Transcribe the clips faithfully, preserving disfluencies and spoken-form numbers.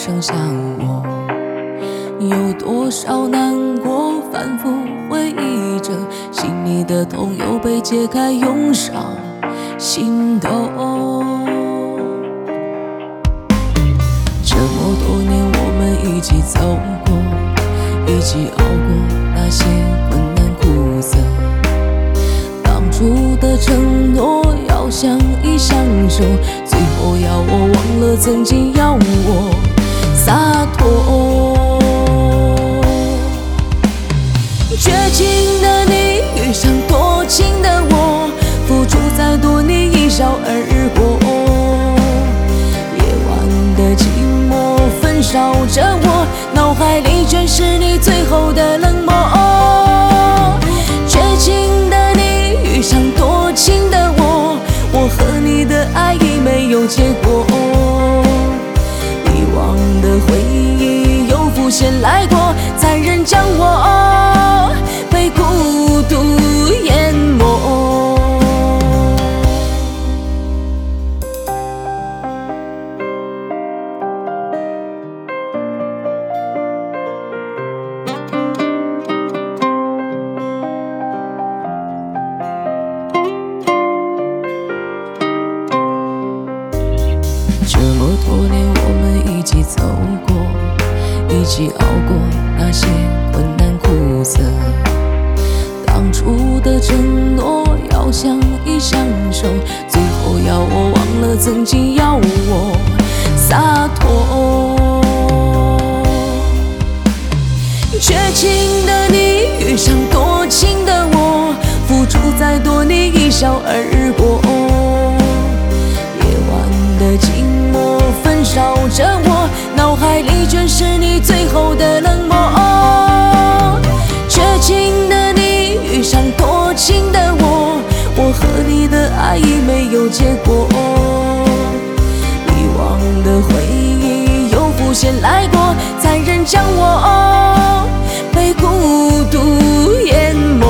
剩下我，有多少难过反复回忆着，心里的痛又被揭开，涌上心头。这么多年我们一起走过，一起熬过那些困难苦涩，当初的承诺要相依相守，最后要我忘了曾经要我洒脱。绝情的你遇上多情的我，付出再多你一笑而过。夜晚的寂寞焚烧着我，脑海里全是你最后的冷漠。绝情的你遇上多情的我，我和你的爱已没有结果。遗忘的回忆又浮现来过，残忍将我被孤独淹没。这么多年我们一起走过，一起熬过那些困难苦涩，当初的承诺要相依相守，最后要我忘了曾经要我洒脱。绝情的你遇上多情的我，付出再多你一笑而过。夜晚的寂寞焚烧着我，脑海里全是你最后的冷漠。绝情的你遇上多情的我，我和你的爱已没有结果。遗忘的回忆又浮现来过，残忍将我被孤独淹没。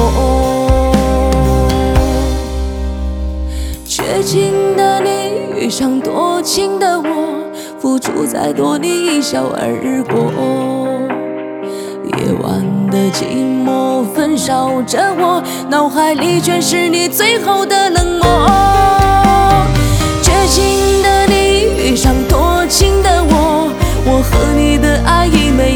绝情的你遇上多情的我，付出再多你一笑而过。夜晚的寂寞焚烧着我，脑海里全是你最后的冷漠。绝情的你遇上多情的我，我和你的爱已没